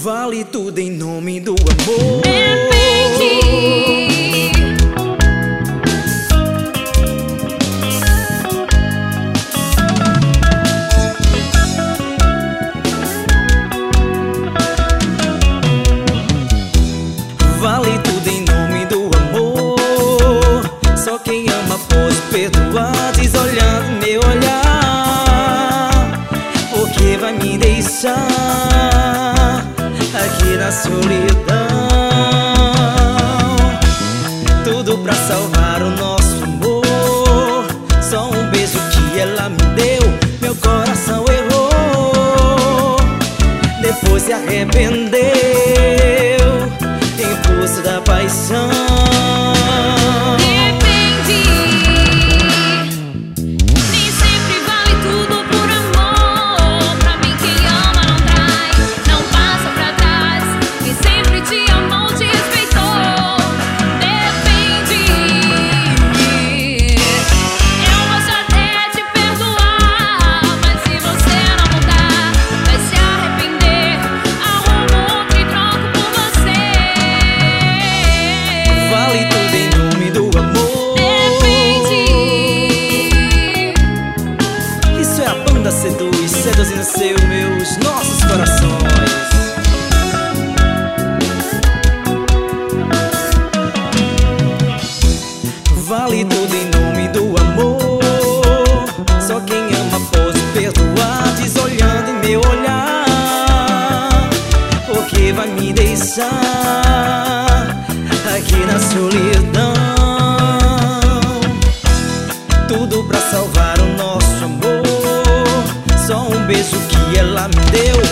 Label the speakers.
Speaker 1: Vale tudo em nome do amor.
Speaker 2: Vale tudo em nome do amor.
Speaker 1: Só quem ama pode perdoar, desolhando meu olhar. Porque vai me deixar aqui na solidão. Tudo pra salvar o nosso amor. Só um beijo que ela me deu, meu coração errou. Depois se arrependeu, impulso da paixão. Seduzindo meus nossos corações. Vale tudo em nome do amor. Só quem ama pode perdoar, desolhando em meu olhar. Porque vai me deixar aqui na solidão. Tudo pra salvar o nosso amor. Só um beijo que ela me deu,